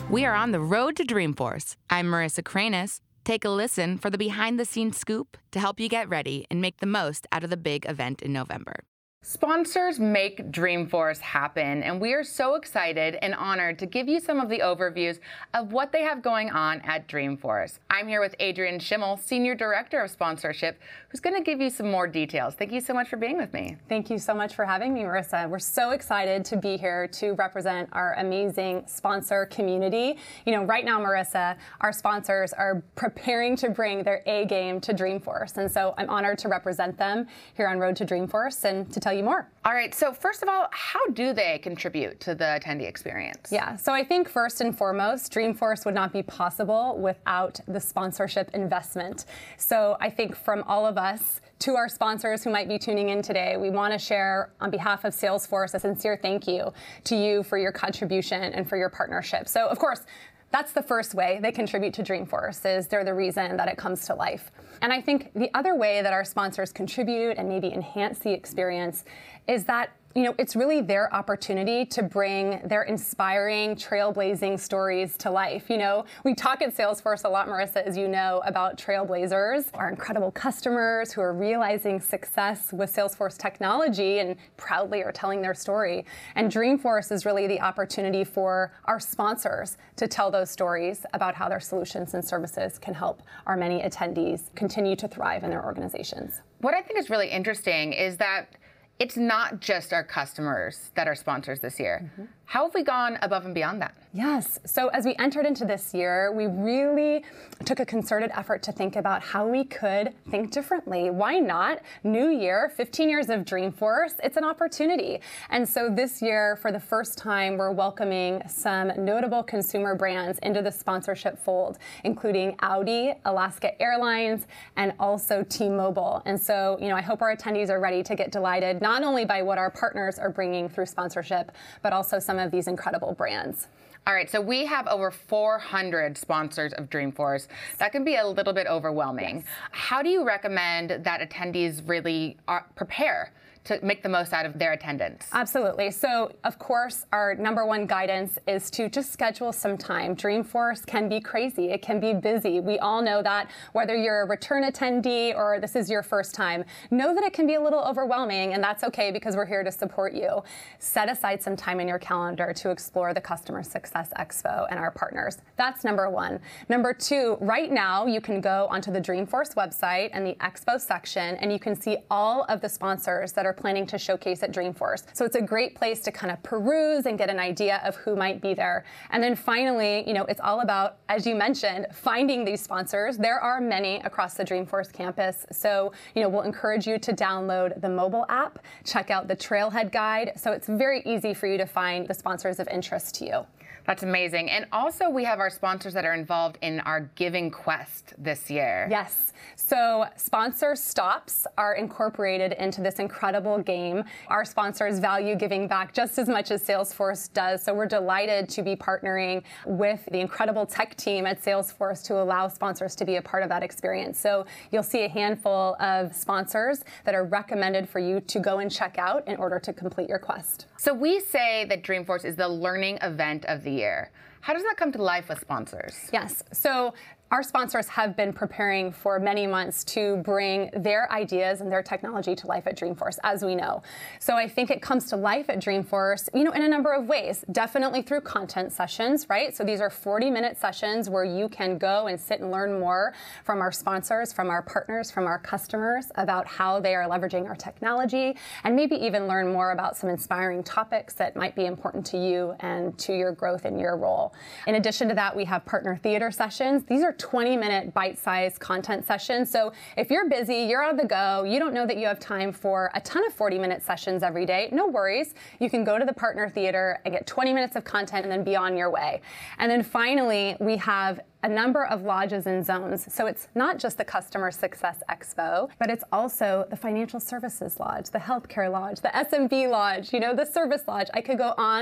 We are on the road to Dreamforce. I'm Marissa Cranis. Take a listen for the behind-the-scenes scoop to help you get ready and make the most out of the big event in November. Sponsors make Dreamforce happen, and we are so excited and honored to give you some of the overviews of what they have going on at Dreamforce. I'm here with Adrienne Schimmel, Senior Director of Sponsorship, who's going to give you some more details. Thank you so much for being with me. Thank you so much for having me, Marissa. We're so excited to be here to represent our amazing sponsor community. You know, right now, Marissa, our sponsors are preparing to bring their A game to Dreamforce, and so I'm honored to represent them here on Road to Dreamforce and to tell you more. All right, so first of all, how do they contribute to the attendee experience? Yeah, so I think first and foremost, Dreamforce would not be possible without the sponsorship investment. So I think from all of us to our sponsors who might be tuning in today, we want to share on behalf of Salesforce a sincere thank you to you for your contribution and for your partnership. So of course, that's the first way they contribute to Dreamforce, is they're the reason that it comes to life. And I think the other way that our sponsors contribute and maybe enhance the experience is that, you know, it's really their opportunity to bring their inspiring, trailblazing stories to life. You know, we talk at Salesforce a lot, Marissa, as you know, about trailblazers, our incredible customers who are realizing success with Salesforce technology and proudly are telling their story. And Dreamforce is really the opportunity for our sponsors to tell those stories about how their solutions and services can help our many attendees continue to thrive in their organizations. What I think is really interesting is that it's not just our customers that are sponsors this year. Mm-hmm. How have we gone above and beyond that? Yes. So as we entered into this year, we really took a concerted effort to think about how we could think differently. Why not? New year, 15 years of Dreamforce, it's an opportunity. And so this year, for the first time, we're welcoming some notable consumer brands into the sponsorship fold, including Audi, Alaska Airlines, and also T-Mobile. And so, you know, I hope our attendees are ready to get delighted, not only by what our partners are bringing through sponsorship, but also some of these incredible brands. All right, so we have over 400 sponsors of Dreamforce. That can be a little bit overwhelming. Yes. How do you recommend that attendees really prepare to make the most out of their attendance? Absolutely. So, of course, our number one guidance is to just schedule some time. Dreamforce can be crazy. It can be busy. We all know that. Whether you're a return attendee or this is your first time, know that it can be a little overwhelming, and that's okay because we're here to support you. Set aside some time in your calendar to explore the Customer Success Expo and our partners. That's number one. Number two, right now you can go onto the Dreamforce website and the Expo section, and you can see all of the sponsors that are planning to showcase at Dreamforce. So it's a great place to kind of peruse and get an idea of who might be there. And then finally, you know, it's all about, as you mentioned, finding these sponsors. There are many across the Dreamforce campus. So, you know, we'll encourage you to download the mobile app, check out the Trailhead Guide. So it's very easy for you to find the sponsors of interest to you. That's amazing. And also we have our sponsors that are involved in our Giving Quest this year. Yes. So sponsor stops are incorporated into this incredible game. Our sponsors value giving back just as much as Salesforce does. So we're delighted to be partnering with the incredible tech team at Salesforce to allow sponsors to be a part of that experience. So you'll see a handful of sponsors that are recommended for you to go and check out in order to complete your quest. So we say that Dreamforce is the learning event of the year. How does that come to life with sponsors? Yes. So our sponsors have been preparing for many months to bring their ideas and their technology to life at Dreamforce, as we know. So I think it comes to life at Dreamforce, you know, in a number of ways. Definitely through content sessions, right? So these are 40-minute sessions where you can go and sit and learn more from our sponsors, from our partners, from our customers about how they are leveraging our technology, and maybe even learn more about some inspiring topics that might be important to you and to your growth in your role. In addition to that, we have partner theater sessions. These are 20-minute bite-sized content sessions. So if you're busy, you're on the go, you don't know that you have time for a ton of 40-minute sessions every day, no worries. You can go to the partner theater and get 20 minutes of content and then be on your way. And then finally, we have a number of lodges and zones. So it's not just the Customer Success Expo, but it's also the Financial Services Lodge, the Healthcare Lodge, the SMB Lodge, you know, the Service Lodge. I could go on.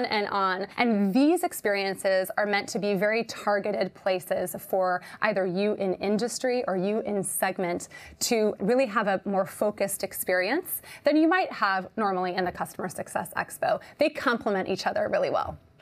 And these experiences are meant to be very targeted places for either you in industry or you in segment to really have a more focused experience than you might have normally in the Customer Success Expo. They complement each other really well.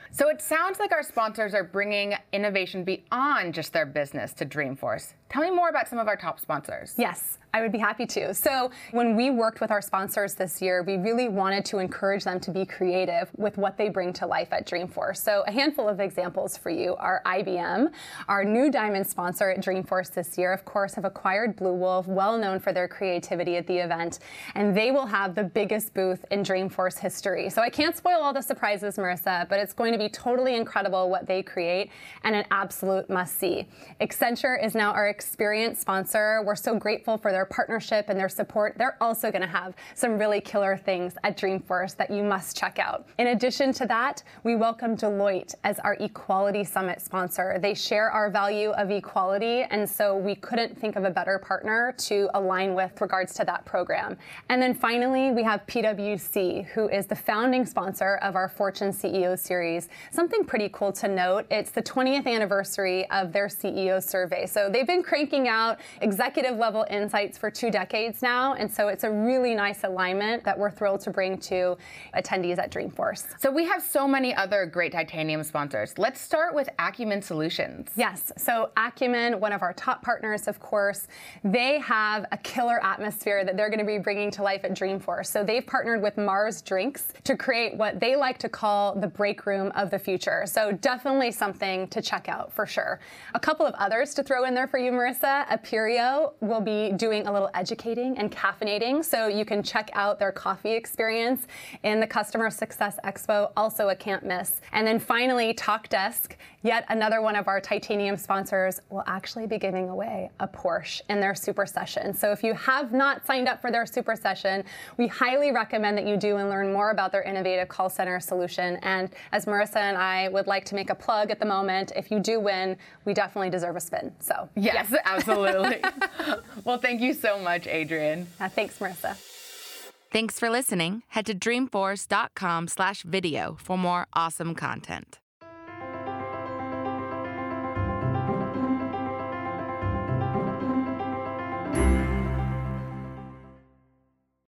So it sounds like our sponsors are bringing innovation beyond just their business to Dreamforce. Tell me more about some of our top sponsors. Yes, I would be happy to. So when we worked with our sponsors this year, we really wanted to encourage them to be creative with what they bring to life at Dreamforce. So a handful of examples for you are IBM, our new diamond sponsor at Dreamforce this year, of course, have acquired Bluewolf, well known for their creativity at the event, and they will have the biggest booth in Dreamforce history. So I can't spoil all the surprises, Marissa, but it's going to be totally incredible what they create and an absolute must-see. Accenture is now our experience sponsor. We're so grateful for their partnership and their support. They're also going to have some really killer things at Dreamforce that you must check out. In addition to that, we welcome Deloitte as our Equality Summit sponsor. They share our value of equality, and so we couldn't think of a better partner to align with regards to that program. And then finally, we have PwC, who is the founding sponsor of our Fortune CEO series. Something pretty cool to note, it's the 20th anniversary of their CEO survey. So they've been cranking out executive level insights for 2 decades now, and so it's a really nice alignment that we're thrilled to bring to attendees at Dreamforce. So we have so many other great Titanium sponsors. Let's start with Acumen Solutions. Yes, so Acumen, one of our top partners, of course, they have a killer atmosphere that they're going to be bringing to life at Dreamforce. So they've partnered with Mars Drinks to create what they like to call the break room of the future. So definitely something to check out for sure. A couple of others to throw in there for you, Marissa. Aperio will be doing a little educating and caffeinating, so you can check out their coffee experience in the Customer Success Expo, also a can't miss. And then finally, Talkdesk, yet another one of our Titanium sponsors, will actually be giving away a Porsche in their super session. So if you have not signed up for their super session, we highly recommend that you do and learn more about their innovative call center solution. And as Marissa and I would like to make a plug at the moment, if you do win, we definitely deserve a spin. So yes, absolutely. Well, thank you so much, Adrienne. Thanks, Marissa. Thanks for listening. Head to dreamforce.com/video for more awesome content.